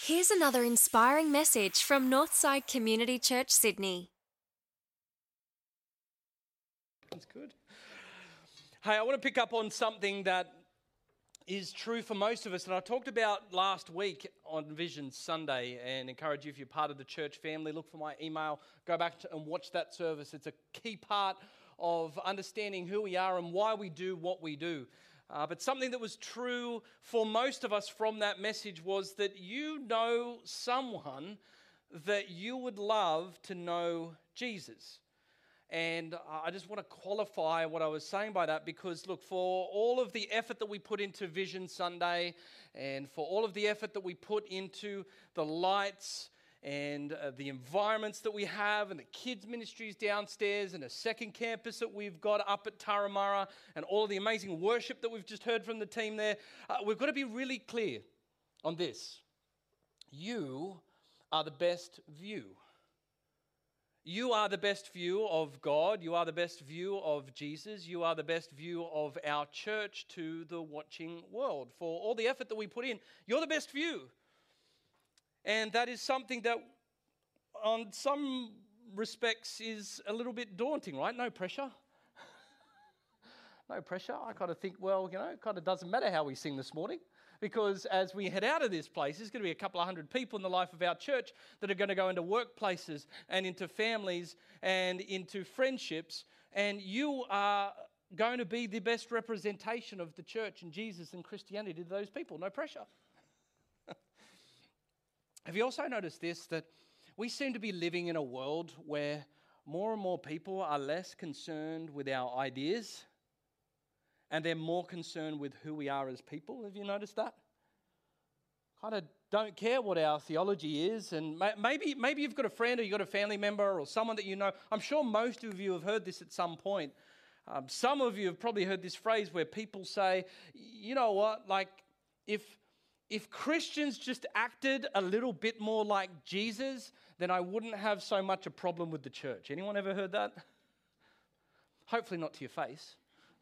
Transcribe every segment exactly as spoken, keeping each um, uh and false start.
Here's another inspiring message from Northside Community Church, Sydney. That's good. Hey, I want to pick up on something that is true for most of us, and I talked about last week on Vision Sunday, and encourage you, if you're part of the church family, look for my email, go back to, and watch that service. It's a key part of understanding who we are and why we do what we do. Uh, but something that was true for most of us from that message was that you know someone that you would love to know Jesus. And I just want to qualify what I was saying by that, because look, for all of the effort that we put into Vision Sunday, and for all of the effort that we put into the lights and uh, the environments that we have, and the kids' ministries downstairs, and a second campus that we've got up at Turramurra, and all of the amazing worship that we've just heard from the team there, uh, we've got to be really clear on this. You are the best view. You are the best view of God. You are the best view of Jesus. You are the best view of our church to the watching world. For all the effort that we put in, you're the best view. And that is something that, on some respects, is a little bit daunting, right? No pressure. No pressure. I kind of think, well, you know, it kind of doesn't matter how we sing this morning, because as we head out of this place, there's going to be a couple of hundred people in the life of our church that are going to go into workplaces and into families and into friendships, and you are going to be the best representation of the church and Jesus and Christianity to those people. No pressure. Have you also noticed this, that we seem to be living in a world where more and more people are less concerned with our ideas, and they're more concerned with who we are as people? Have you noticed that? Kind of don't care what our theology is, and maybe maybe you've got a friend, or you've got a family member, or someone that you know. I'm sure most of you have heard this at some point. Um, some of you have probably heard this phrase where people say, you know what, like if... If Christians just acted a little bit more like Jesus, then I wouldn't have so much a problem with the church. Anyone ever heard that? Hopefully not to your face.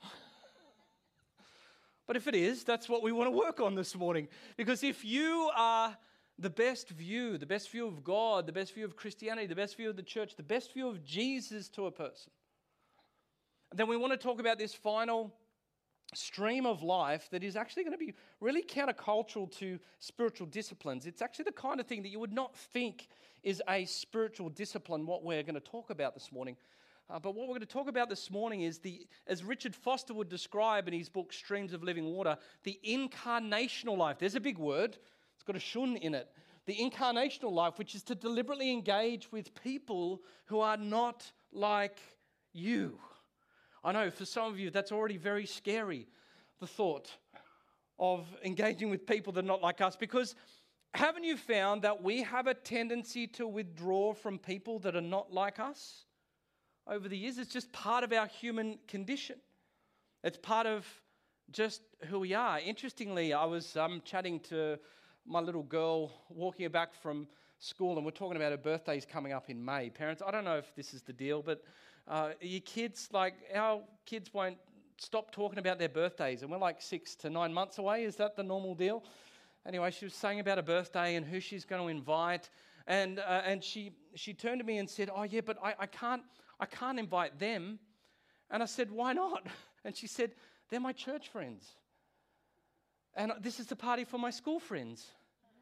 But if it is, that's what we want to work on this morning. Because if you are the best view, the best view of God, the best view of Christianity, the best view of the church, the best view of Jesus to a person, then we want to talk about this final stream of life that is actually going to be really countercultural to spiritual disciplines. It's actually the kind of thing that you would not think is a spiritual discipline, what we're going to talk about this morning. Uh, but what we're going to talk about this morning is, the, as Richard Foster would describe in his book, Streams of Living Water, the incarnational life. There's a big word. It's got a shun in it. The incarnational life, which is to deliberately engage with people who are not like you. I know for some of you that's already very scary, the thought of engaging with people that are not like us, because haven't you found that we have a tendency to withdraw from people that are not like us over the years? It's just part of our human condition. It's part of just who we are. Interestingly, I was um, chatting to my little girl, walking her back from school, and we're talking about her birthday's coming up in May. Parents, I don't know if this is the deal, but uh, your kids, like our kids won't stop talking about their birthdays, and we're like six to nine months away. Is that the normal deal? Anyway, she was saying about her birthday and who she's going to invite, and uh, and she she turned to me and said, "Oh yeah, but I, I can't I can't invite them." And I said, "Why not?" And she said, "They're my church friends, and this is the party for my school friends."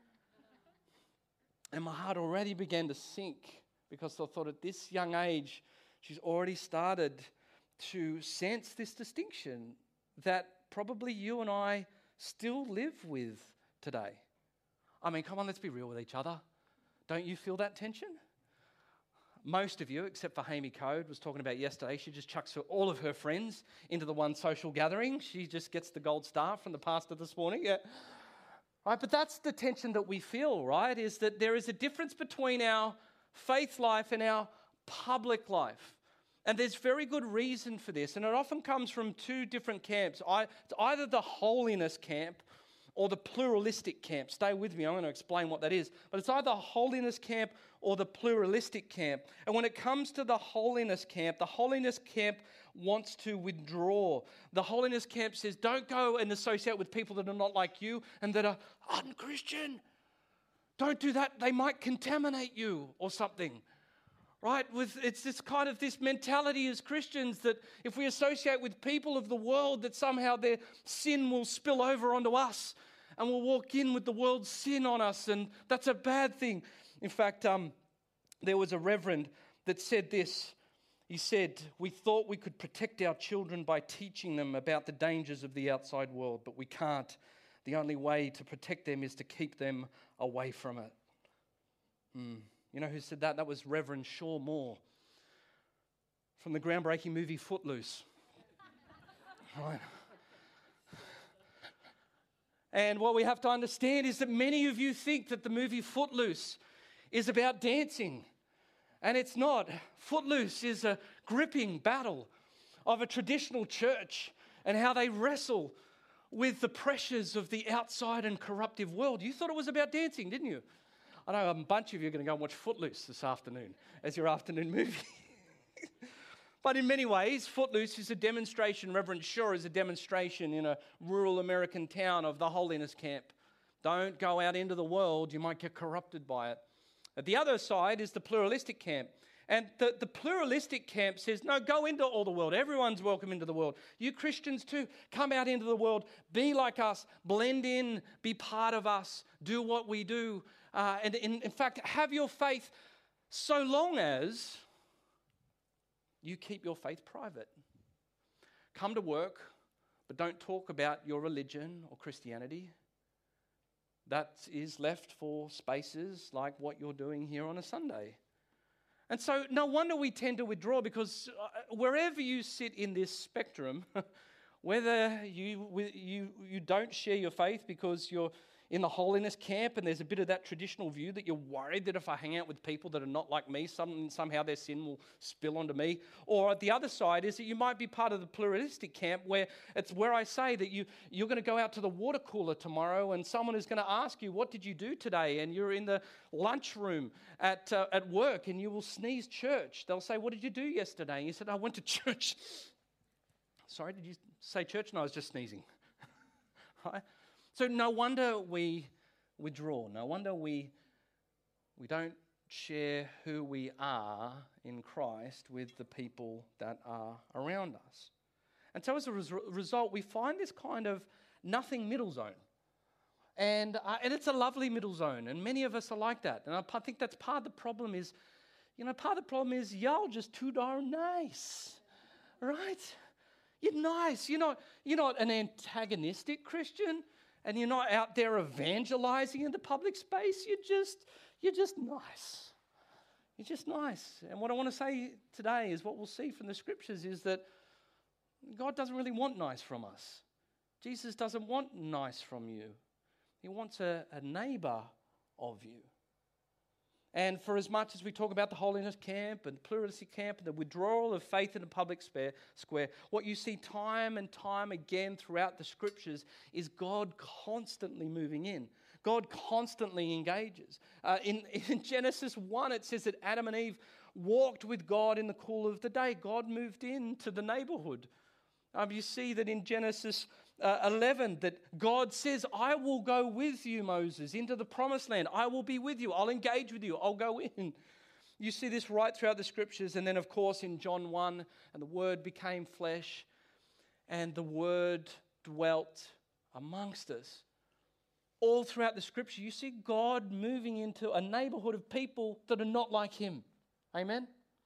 And my heart already began to sink, because I thought at this young age, she's already started to sense this distinction that probably you and I still live with today. I mean, come on, let's be real with each other. Don't you feel that tension? Most of you, except for Hamie Code, was talking about yesterday, she just chucks all of her friends into the one social gathering. She just gets the gold star from the pastor this morning. Yeah. Right, but that's the tension that we feel, right? Is that there is a difference between our faith life and our public life. And there's very good reason for this. And it often comes from two different camps. It's either the holiness camp or the pluralistic camp. Stay with me, I'm going to explain what that is. But it's either the holiness camp or the pluralistic camp. And when it comes to the holiness camp, the holiness camp wants to withdraw. The holiness camp says, don't go and associate with people that are not like you and that are unchristian. Don't do that. They might contaminate you or something. Right? With it's this kind of this mentality as Christians that if we associate with people of the world, that somehow their sin will spill over onto us and we'll walk in with the world's sin on us, and that's a bad thing. In fact, um, there was a reverend that said this. He said, "We thought we could protect our children by teaching them about the dangers of the outside world, but we can't. The only way to protect them is to keep them away from it." Hmm. You know who said that? That was Reverend Shaw Moore from the groundbreaking movie Footloose. Right. And what we have to understand is that many of you think that the movie Footloose is about dancing. And it's not. Footloose is a gripping battle of a traditional church and how they wrestle with the pressures of the outside and corruptive world. You thought it was about dancing, didn't you? I know a bunch of you are going to go and watch Footloose this afternoon as your afternoon movie. But in many ways, Footloose is a demonstration, Reverend Shaw is a demonstration in a rural American town of the holiness camp. Don't go out into the world, you might get corrupted by it. At the other side is the pluralistic camp. And the, the pluralistic camp says, no, go into all the world. Everyone's welcome into the world. You Christians too, come out into the world. Be like us. Blend in. Be part of us. Do what we do. Uh, and in, in fact, have your faith so long as you keep your faith private. Come to work, but don't talk about your religion or Christianity. That is left for spaces like what you're doing here on a Sunday. And so no wonder we tend to withdraw, because wherever you sit in this spectrum, whether you, you, you don't share your faith because you're in the holiness camp and there's a bit of that traditional view that you're worried that if I hang out with people that are not like me, some, somehow their sin will spill onto me. Or at the other side is that you might be part of the pluralistic camp, where it's where I say that you, you're going to go out to the water cooler tomorrow and someone is going to ask you, what did you do today? And you're in the lunchroom at, uh, at work and you will sneeze church. They'll say, what did you do yesterday? And you said, I went to church. Sorry, did you say church? No, I was just sneezing. Right? So no wonder we withdraw. No wonder we we don't share who we are in Christ with the people that are around us. And so as a res- result, we find this kind of nothing middle zone. And, uh, and it's a lovely middle zone, and many of us are like that. And I p- think that's part of the problem is, you know, part of the problem is y'all just too darn nice, right? You're nice. You're not, you're not an antagonistic Christian. And you're not out there evangelizing in the public space. You're just, you're just nice. You're just nice. And what I want to say today is what we'll see from the scriptures is that God doesn't really want nice from us. Jesus doesn't want nice from you. He wants a, a neighbor of you. And for as much as we talk about the holiness camp and pluralistic camp and the withdrawal of faith in the public square, what you see time and time again throughout the scriptures is God constantly moving in. God constantly engages. Uh, in, in Genesis one, it says that Adam and Eve walked with God in the cool of the day. God moved into the neighborhood. Um, you see that in Genesis uh, eleven, that God says, I will go with you, Moses, into the promised land. I will be with you. I'll engage with you. I'll go in. You see this right throughout the scriptures. And then, of course, in John one, and the Word became flesh, and the Word dwelt amongst us. All throughout the scripture, you see God moving into a neighborhood of people that are not like him. Amen?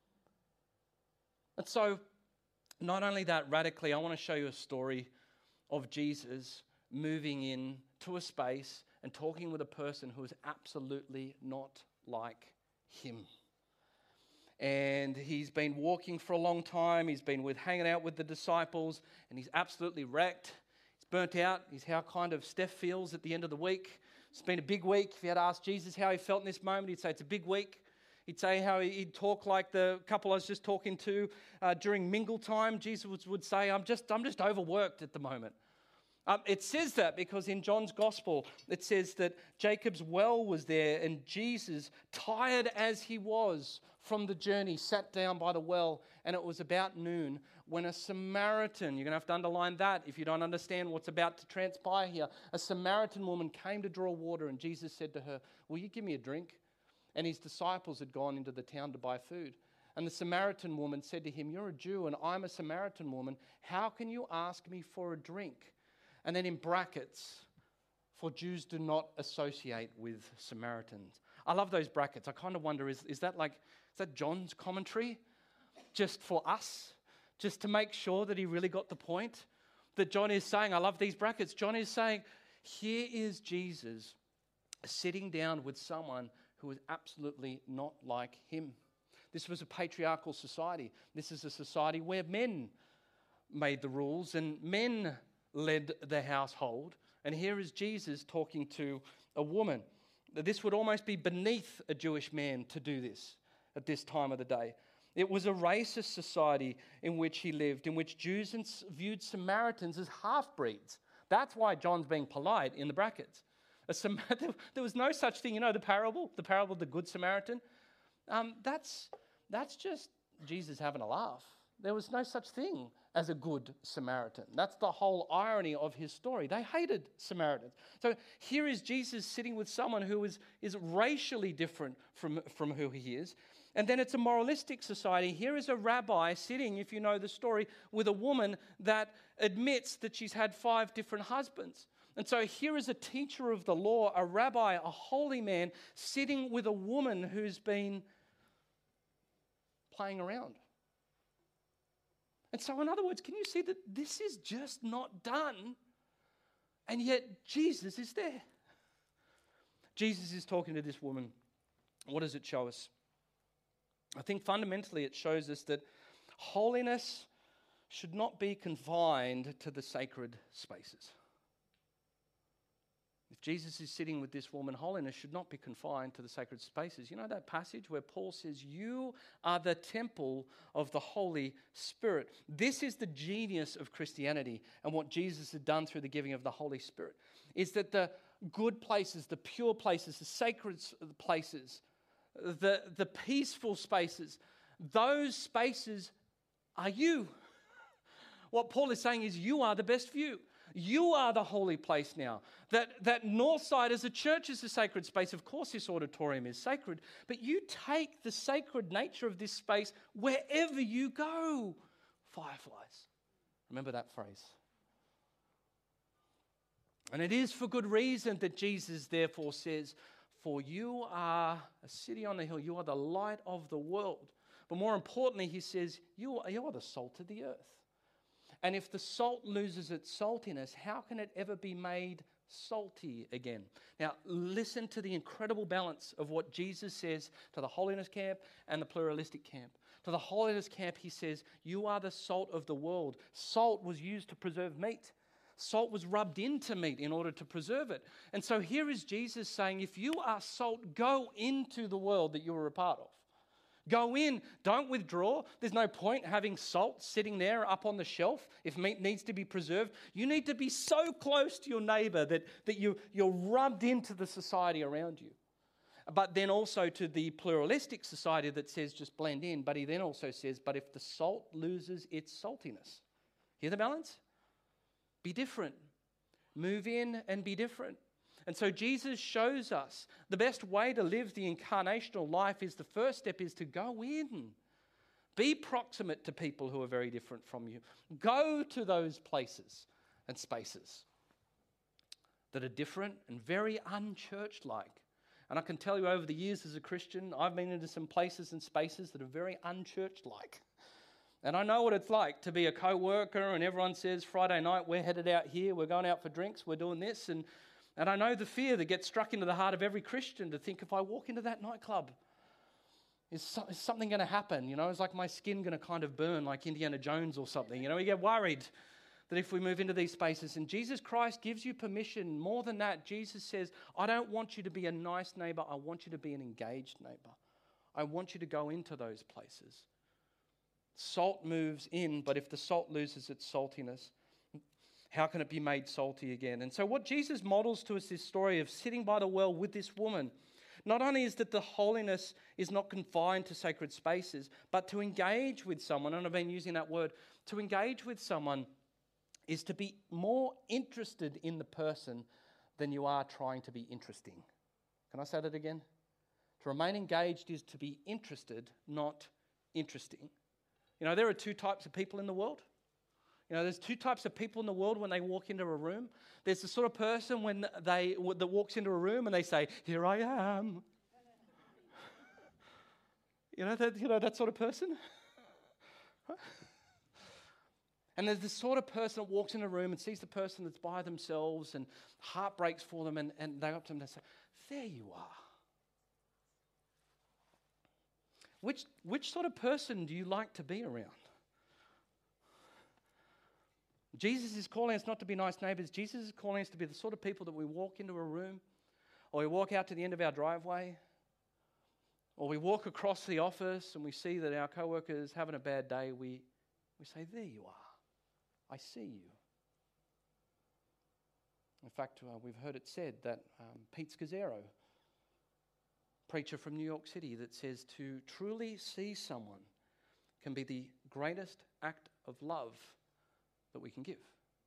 And so, not only that, radically, I want to show you a story of Jesus moving in to a space and talking with a person who is absolutely not like him. And he's been walking for a long time. He's been with hanging out with the disciples, and he's absolutely wrecked. He's burnt out. He's how kind of Steph feels at the end of the week. It's been a big week. If you had asked Jesus how he felt in this moment, he'd say it's a big week. He'd say how he'd talk like the couple I was just talking to uh, during mingle time. Jesus would, would say, I'm just, I'm just overworked at the moment. Um, it says that because in John's gospel, it says that Jacob's well was there, and Jesus, tired as he was from the journey, sat down by the well, and it was about noon when a Samaritan, you're going to have to underline that if you don't understand what's about to transpire here, a Samaritan woman came to draw water, and Jesus said to her, will you give me a drink? And his disciples had gone into the town to buy food. And the Samaritan woman said to him, you're a Jew and I'm a Samaritan woman. How can you ask me for a drink? And then in brackets, for Jews do not associate with Samaritans. I love those brackets. I kind of wonder, is, is that like, is that John's commentary just for us? Just to make sure that he really got the point? That John is saying, I love these brackets. John is saying, here is Jesus sitting down with someone who is absolutely not like him. This was a patriarchal society. This is a society where men made the rules and men led the household. And here is Jesus talking to a woman. This would almost be beneath a Jewish man to do this at this time of the day. It was a racist society in which he lived, in which Jews viewed Samaritans as half-breeds. That's why John's being polite in the brackets. A Sam- there was no such thing, you know, the parable, the parable of the Good Samaritan. Um, that's... That's just Jesus having a laugh. There was no such thing as a good Samaritan. That's the whole irony of his story. They hated Samaritans. So here is Jesus sitting with someone who is, is racially different from, from who he is. And then it's a moralistic society. Here is a rabbi sitting, if you know the story, with a woman that admits that she's had five different husbands. And so here is a teacher of the law, a rabbi, a holy man, sitting with a woman who's been playing around. And so, in other words, can you see that this is just not done, and yet Jesus is there? Jesus is talking to this woman. What does it show us? I think fundamentally it shows us that holiness should not be confined to the sacred spaces. If Jesus is sitting with this woman, holiness should not be confined to the sacred spaces. You know that passage where Paul says, you are the temple of the Holy Spirit. This is the genius of Christianity and what Jesus had done through the giving of the Holy Spirit, is that the good places, the pure places, the sacred places, the, the peaceful spaces, those spaces are you. What Paul is saying is you are the best view. You are the holy place now. That, that Northside as a church is a sacred space. Of course, this auditorium is sacred, but you take the sacred nature of this space wherever you go. Fireflies. Remember that phrase. And it is for good reason that Jesus therefore says, for you are a city on the hill. You are the light of the world. But more importantly, he says, you are, you are the salt of the earth. And if the salt loses its saltiness, how can it ever be made salty again? Now, listen to the incredible balance of what Jesus says to the holiness camp and the pluralistic camp. To the holiness camp, he says, you are the salt of the world. Salt was used to preserve meat. Salt was rubbed into meat in order to preserve it. And so here is Jesus saying, if you are salt, go into the world that you are a part of. Go in, don't withdraw. There's no point having salt sitting there up on the shelf if meat needs to be preserved. You need to be so close to your neighbor that, that you, you're rubbed into the society around you. But then also to the pluralistic society that says just blend in. But he then also says, but if the salt loses its saltiness, hear the balance? Be different. Move in and be different. And so Jesus shows us the best way to live the incarnational life is the first step is to go in. Be proximate to people who are very different from you. Go to those places and spaces that are different and very unchurch-like. And I can tell you over the years as a Christian, I've been into some places and spaces that are very unchurch-like. And I know what it's like to be a co-worker and everyone says, Friday night, we're headed out here, we're going out for drinks, we're doing this. And And I know the fear that gets struck into the heart of every Christian to think if I walk into that nightclub, is, so, is something going to happen? You know, is like my skin going to kind of burn like Indiana Jones or something? You know, we get worried that if we move into these spaces. And Jesus Christ gives you permission. More than that, Jesus says, I don't want you to be a nice neighbor. I want you to be an engaged neighbor. I want you to go into those places. Salt moves in, but if the salt loses its saltiness, how can it be made salty again? And so what Jesus models to us this story of sitting by the well with this woman Not only is that the holiness is not confined to sacred spaces, but to engage with someone, and I've been using that word, to engage with someone is to be more interested in the person than you are trying to be interesting. Can I say that again? To remain engaged is to be interested, not interesting. You know, there are two types of people in the world. You know, there's two types of people in the world when they walk into a room. There's the sort of person when they that walks into a room and they say, "Here I am." You know that you know that sort of person. And there's the sort of person that walks in a room and sees the person that's by themselves and heart breaks for them, and, and they go up to them and they say, "There you are." Which which sort of person do you like to be around? Jesus is calling us not to be nice neighbors. Jesus is calling us to be the sort of people that we walk into a room, or we walk out to the end of our driveway, or we walk across the office and we see that our co-worker is having a bad day. We, we say, "There you are. I see you." In fact, uh, we've heard it said that um, Pete Scazzero, preacher from New York City, that says to truly see someone can be the greatest act of love that we can give.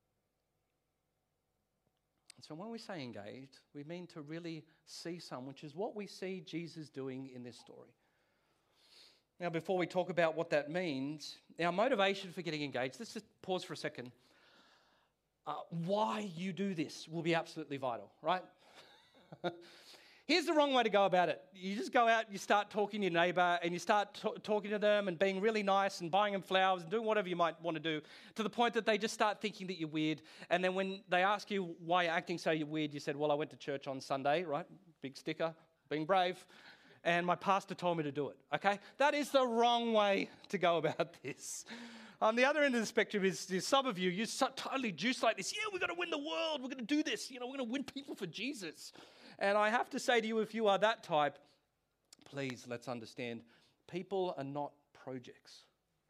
And so when we say engaged, we mean to really see some, which is what we see Jesus doing in this story. Now, before we talk about what that means, our motivation for getting engaged, let's just pause for a second. Uh, why you do this will be absolutely vital, right? Here's the wrong way to go about it. You just go out, you start talking to your neighbour, and you start t- talking to them and being really nice and buying them flowers and doing whatever you might want to do, to the point that they just start thinking that you're weird. And then when they ask you why you're acting so you're weird, you said, "Well, I went to church on Sunday," right? Big sticker, being brave. "And my pastor told me to do it," okay? That is the wrong way to go about this. On the other end of the spectrum is, is some of you, you're so totally juiced like this. "Yeah, we've got to win the world. We're going to do this. You know, we're going to win people for Jesus." And I have to say to you, if you are that type, please, let's understand, people are not projects.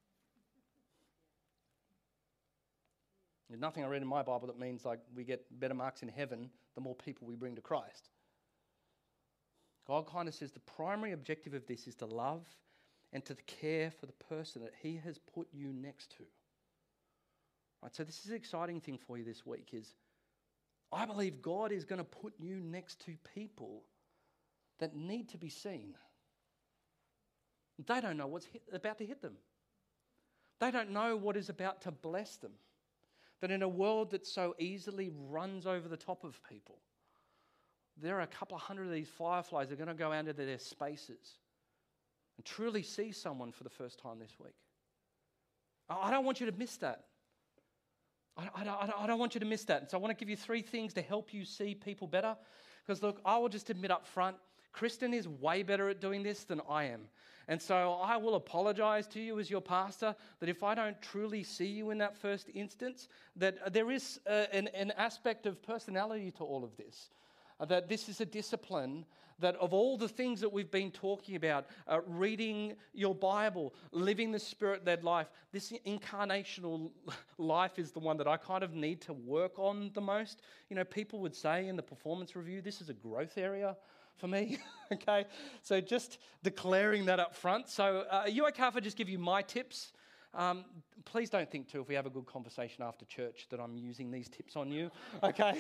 There's nothing I read in my Bible that means like we get better marks in heaven the more people we bring to Christ. God kind of says the primary objective of this is to love and to care for the person that he has put you next to. Right, so this is an exciting thing for you this week is I believe God is going to put you next to people that need to be seen. They don't know what's hit, about to hit them. They don't know what is about to bless them. That in a world that so easily runs over the top of people, there are a couple of hundred of these fireflies that are going to go out into their spaces and truly see someone for the first time this week. I don't want you to miss that. I, I, I don't want you to miss that. And so I want to give you three things to help you see people better. Because look, I will just admit up front, Kristen is way better at doing this than I am. And so I will apologize to you as your pastor that if I don't truly see you in that first instance, that there is uh, an, an aspect of personality to all of this. Uh, that this is a discipline that of all the things that we've been talking about, uh, reading your Bible, living the Spirit-led life, this incarnational life is the one that I kind of need to work on the most. You know, people would say in the performance review, this is a growth area for me, okay? So just declaring that up front. So uh, are you okay if I just give you my tips? Um, please don't think too, if we have a good conversation after church, that I'm using these tips on you, okay?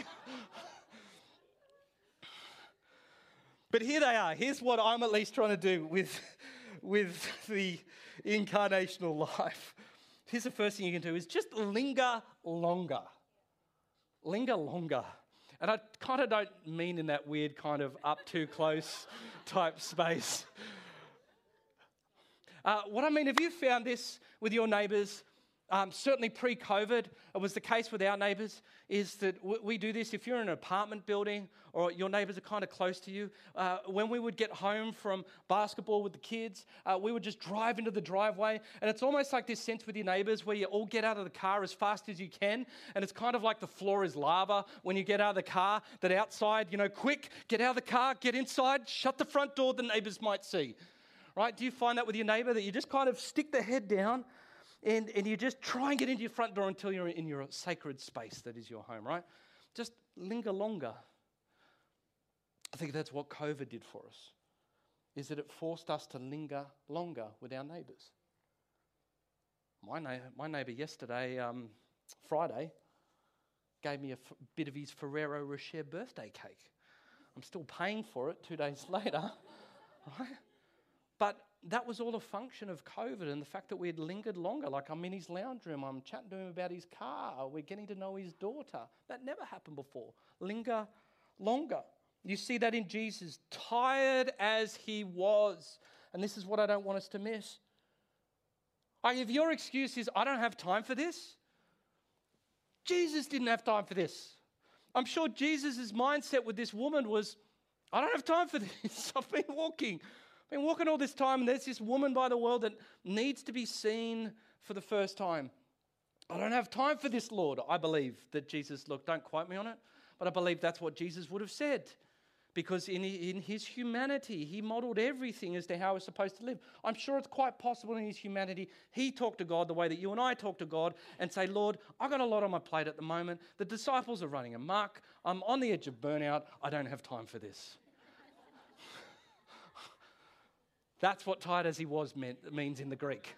But here they are. Here's what I'm at least trying to do with, with the incarnational life. Here's the first thing you can do is just linger longer. Linger longer. And I kind of don't mean in that weird kind of up too close type space. Uh, what I mean, have you found this with your neighbours? Um, certainly pre-COVID, it was the case with our neighbours, is that w- we do this if you're in an apartment building or your neighbours are kind of close to you. Uh, when we would get home from basketball with the kids, uh, we would just drive into the driveway, and it's almost like this sense with your neighbours where you all get out of the car as fast as you can, and it's kind of like the floor is lava when you get out of the car, that outside, you know, quick, get out of the car, get inside, shut the front door, the neighbours might see. Right? Do you find that with your neighbour, that you just kind of stick the head down And, and you just try and get into your front door until you're in your sacred space that is your home, right? Just linger longer. I think that's what COVID did for us. is that it forced us to linger longer with our neighbours. My, na- my neighbour yesterday, um, Friday, gave me a f- bit of his Ferrero Rocher birthday cake. I'm still paying for it two days later, right? But that was all a function of COVID and the fact that we had lingered longer. Like, I'm in his lounge room, I'm chatting to him about his car, we're getting to know his daughter. That never happened before. Linger longer. You see that in Jesus, tired as he was. And this is what I don't want us to miss. Like, if your excuse is, I don't have time for this, Jesus didn't have time for this. I'm sure Jesus' mindset with this woman was, I don't have time for this. I've been walking. I've been walking all this time, and there's this woman by the world that needs to be seen for the first time. I don't have time for this, Lord. I believe that Jesus, look, don't quote me on it, but I believe that's what Jesus would have said. Because in, in his humanity, he modeled everything as to how we're supposed to live. I'm sure it's quite possible in his humanity, he talked to God the way that you and I talk to God and say, Lord, I've got a lot on my plate at the moment. The disciples are running amok. I'm on the edge of burnout. I don't have time for this. That's what tired as he was meant, means in the Greek.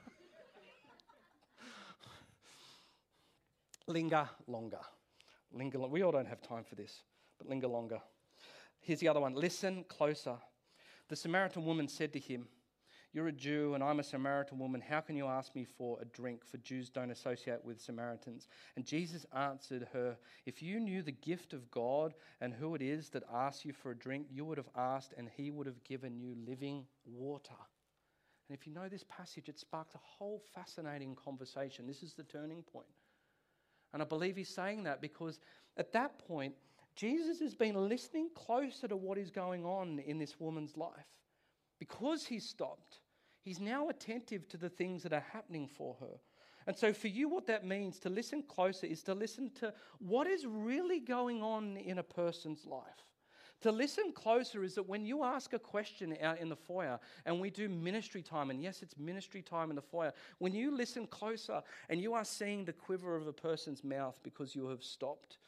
Linger longer. Linger. We all don't have time for this, but linger longer. Here's the other one. Listen closer. The Samaritan woman said to him, you're a Jew and I'm a Samaritan woman. How can you ask me for a drink? For Jews don't associate with Samaritans. And Jesus answered her, if you knew the gift of God and who it is that asks you for a drink, you would have asked and he would have given you living water. And if you know this passage, it sparks a whole fascinating conversation. This is the turning point. And I believe he's saying that because at that point, Jesus has been listening closer to what is going on in this woman's life. Because he's stopped, he's now attentive to the things that are happening for her. And so for you, what that means to listen closer is to listen to what is really going on in a person's life. To listen closer is that when you ask a question out in the foyer and we do ministry time, and yes, it's ministry time in the foyer, when you listen closer and you are seeing the quiver of a person's mouth because you have stopped,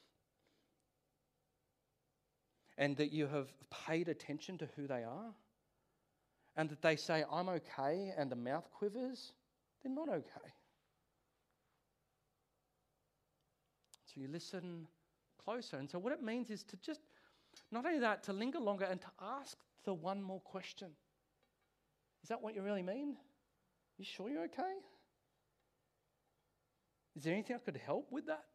and that you have paid attention to who they are, and that they say, I'm okay, and the mouth quivers, they're not okay. So you listen closer. And so what it means is to just, not only that, to linger longer and to ask the one more question. Is that what you really mean? You sure you're okay? Is there anything I could help with that?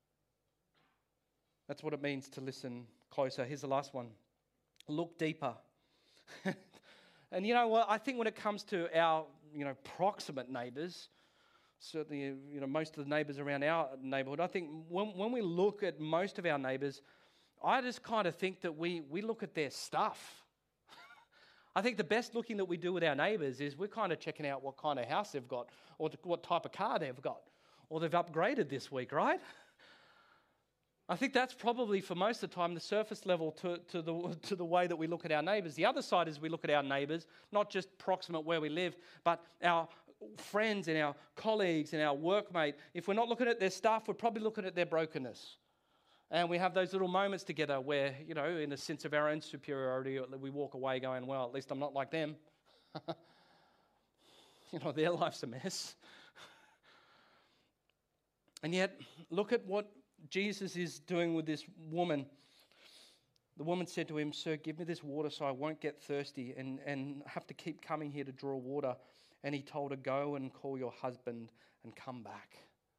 That's what it means to listen closer. Here's the last one. Look deeper. And you know what? I think when it comes to our, you know, proximate neighbours, certainly, you know, most of the neighbours around our neighbourhood, I think when, when we look at most of our neighbours, I just kind of think that we, we look at their stuff. I think the best looking that we do with our neighbours is we're kind of checking out what kind of house they've got or what type of car they've got or they've upgraded this week, right? I think that's probably for most of the time the surface level to, to, the, to the way that we look at our neighbours. The other side is we look at our neighbours, not just proximate where we live, but our friends and our colleagues and our workmate. If we're not looking at their stuff, we're probably looking at their brokenness. And we have those little moments together where, you know, in a sense of our own superiority, we walk away going, well, at least I'm not like them. You know, their life's a mess. And yet, look at what Jesus is doing with this woman. The woman said to him, sir, give me this water so I won't get thirsty and, and have to keep coming here to draw water. And he told her, go and call your husband and come back.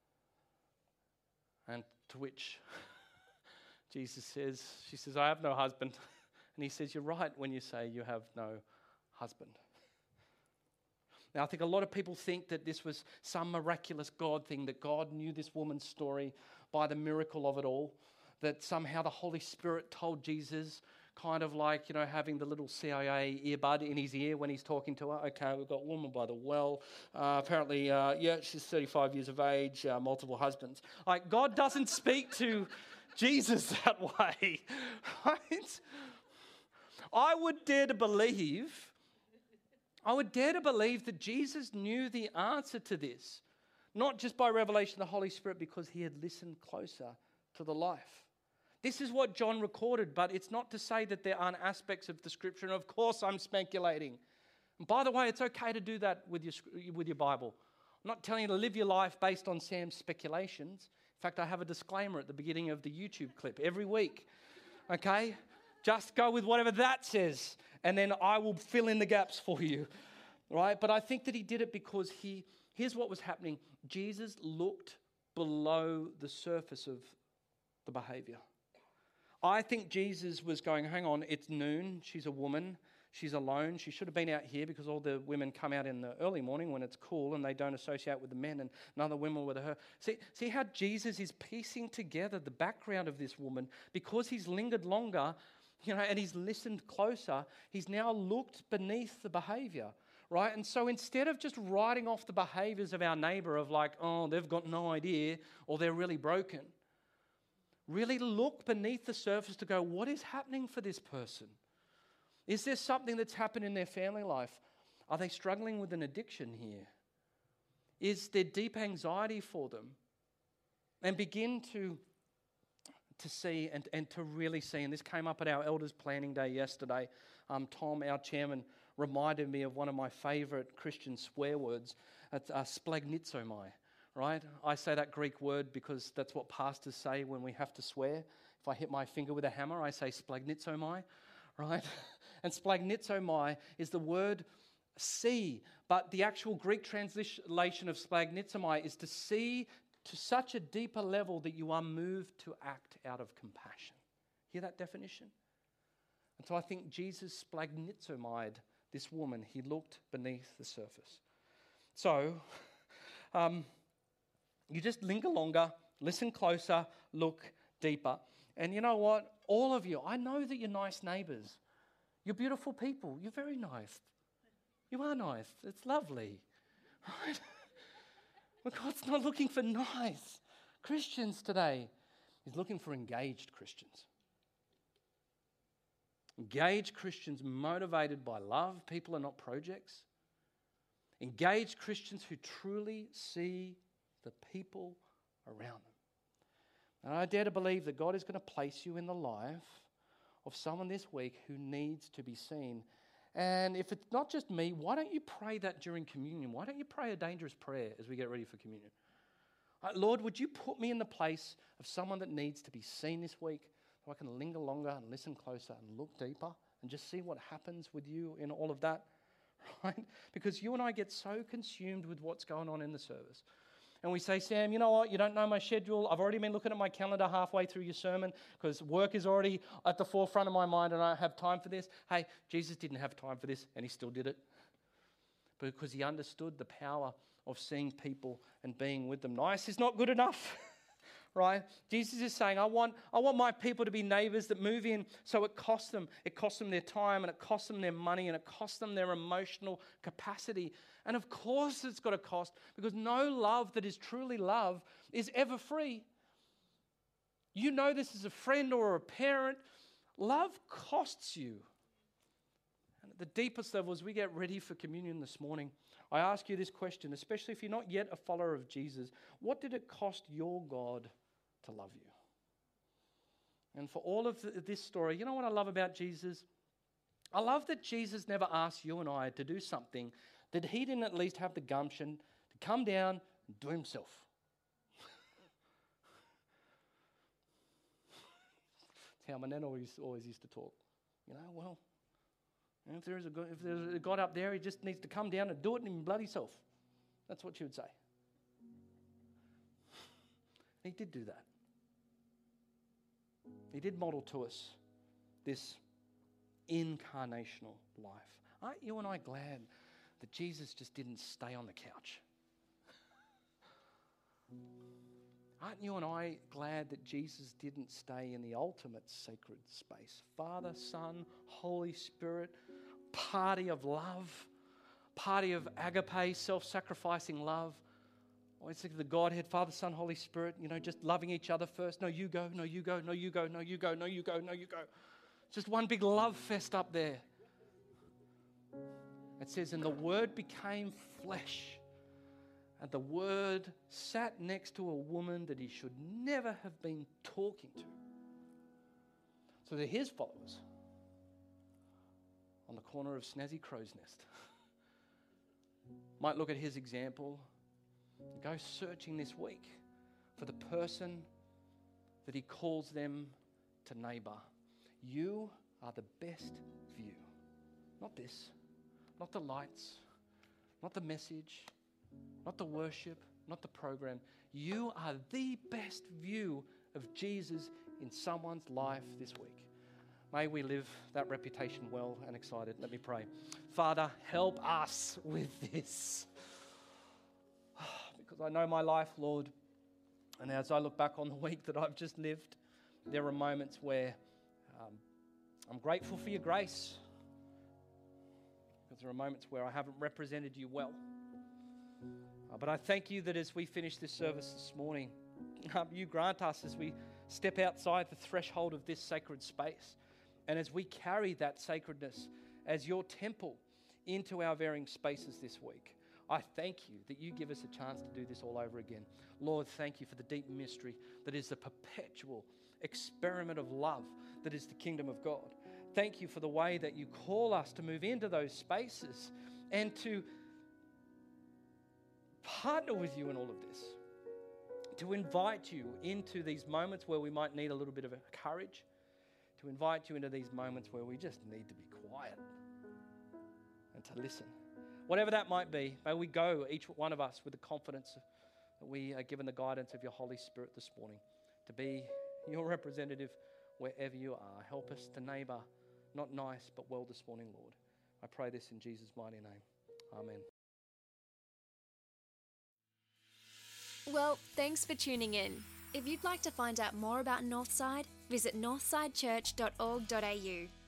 And to which Jesus says, she says, I have no husband. And he says, you're right when you say you have no husband. Now, I think a lot of people think that this was some miraculous God thing, that God knew this woman's story by the miracle of it all, that somehow the Holy Spirit told Jesus, kind of like, you know, having the little C I A earbud in his ear when he's talking to her. Okay, we've got a woman by the well. Uh, apparently, uh, yeah, she's thirty-five years of age, uh, multiple husbands. Like, God doesn't speak to Jesus that way, right? I would dare to believe, I would dare to believe that Jesus knew the answer to this, not just by revelation of the Holy Spirit, because he had listened closer to the life. This is what John recorded, but it's not to say that there aren't aspects of the scripture. And of course, I'm speculating. And by the way, it's okay to do that with your, with your Bible. I'm not telling you to live your life based on Sam's speculations. In fact, I have a disclaimer at the beginning of the YouTube clip every week. Okay? Just go with whatever that says, and then I will fill in the gaps for you. Right? But I think that he did it because he, here's what was happening. Jesus looked below the surface of the behavior. I think Jesus was going, hang on, it's noon, she's a woman, she's alone, she should have been out here because all the women come out in the early morning when it's cool and they don't associate with the men, and none of the women were with her. See, see how Jesus is piecing together the background of this woman because he's lingered longer, you know, and he's listened closer, he's now looked beneath the behavior, right? And so instead of just writing off the behaviors of our neighbor of like, oh, they've got no idea or they're really broken, really look beneath the surface to go, what is happening for this person? Is there something that's happened in their family life? Are they struggling with an addiction here? Is there deep anxiety for them? And begin to, to see and, and to really see, and this came up at our elders planning day yesterday. Um, Tom, our chairman, reminded me of one of my favorite Christian swear words. It's uh, splagnitsomai. Right? I say that Greek word because that's what pastors say when we have to swear. If I hit my finger with a hammer, I say splagnitsomai, right? And splagnitsomai is the word see, but the actual Greek translation of splagnitsomai is to see to such a deeper level that you are moved to act out of compassion. Hear that definition? And so I think Jesus splagnitsomied this woman. He looked beneath the surface. So, um, you just linger longer, listen closer, look deeper. And you know what? All of you, I know that you're nice neighbours. You're beautiful people. You're very nice. You are nice. It's lovely. Right? But God's not looking for nice Christians today. He's looking for engaged Christians. Engaged Christians motivated by love. People are not projects. Engaged Christians who truly see the people around them. And I dare to believe that God is going to place you in the life of someone this week who needs to be seen. And if it's not just me, why don't you pray that during communion? Why don't you pray a dangerous prayer as we get ready for communion? Uh, Lord, would you put me in the place of someone that needs to be seen this week so I can linger longer and listen closer and look deeper and just see what happens with you in all of that, right? Because you and I get so consumed with what's going on in the service. And we say, Sam, you know what? You don't know my schedule. I've already been looking at my calendar halfway through your sermon because work is already at the forefront of my mind and I don't have time for this. Hey, Jesus didn't have time for this and he still did it because he understood the power of seeing people and being with them. Nice is not good enough, right? Jesus is saying, I want, I want my people to be neighbors that move in, so it costs them. It costs them their time and it costs them their money and it costs them their emotional capacity. And of course it's got a cost because no love that is truly love is ever free. You know this as a friend or a parent. Love costs you. And at the deepest level, as we get ready for communion this morning, I ask you this question, especially if you're not yet a follower of Jesus. What did it cost your God to love you? And for all of this story, you know what I love about Jesus? I love that Jesus never asked you and I to do something that he didn't at least have the gumption to come down and do himself. That's how my nan always, always used to talk. You know, well, if there is a God, if there's a God up there, he just needs to come down and do it in bloody self. That's what she would say. He did do that. He did model to us this incarnational life. Aren't you and I glad that Jesus just didn't stay on the couch? Aren't you and I glad that Jesus didn't stay in the ultimate sacred space? Father, Son, Holy Spirit, party of love, party of agape, self-sacrificing love. I always think of the Godhead, Father, Son, Holy Spirit, you know, just loving each other first. No, you go, no, you go, no, you go, no, you go, no, you go, no, you go. Just one big love fest up there. It says, and the Word became flesh, and the Word sat next to a woman that he should never have been talking to. So they're his followers on the corner of Snazzy Crow's Nest. Might look at his example and go searching this week for the person that he calls them to neighbor. You are the best view. Not this, not the lights, not the message, not the worship, not the program. You are the best view of Jesus in someone's life this week. May we live that reputation well and excited. Let me pray. Father, help us with this. Because I know my life, Lord, and as I look back on the week that I've just lived, there are moments where um, I'm grateful for your grace. Because there are moments where I haven't represented you well. Uh, but I thank you that as we finish this service this morning, um, you grant us as we step outside the threshold of this sacred space, and as we carry that sacredness as your temple into our varying spaces this week, I thank you that you give us a chance to do this all over again. Lord, thank you for the deep mystery that is the perpetual experiment of love that is the kingdom of God. Thank you for the way that you call us to move into those spaces and to partner with you in all of this, to invite you into these moments where we might need a little bit of courage, to invite you into these moments where we just need to be quiet and to listen. Whatever that might be, may we go, each one of us, with the confidence that we are given the guidance of your Holy Spirit this morning to be your representative wherever you are. Help us to neighbor, not nice, but well this morning, Lord. I pray this in Jesus' mighty name. Amen. Well, thanks for tuning in. If you'd like to find out more about Northside, visit northside church dot org dot a u.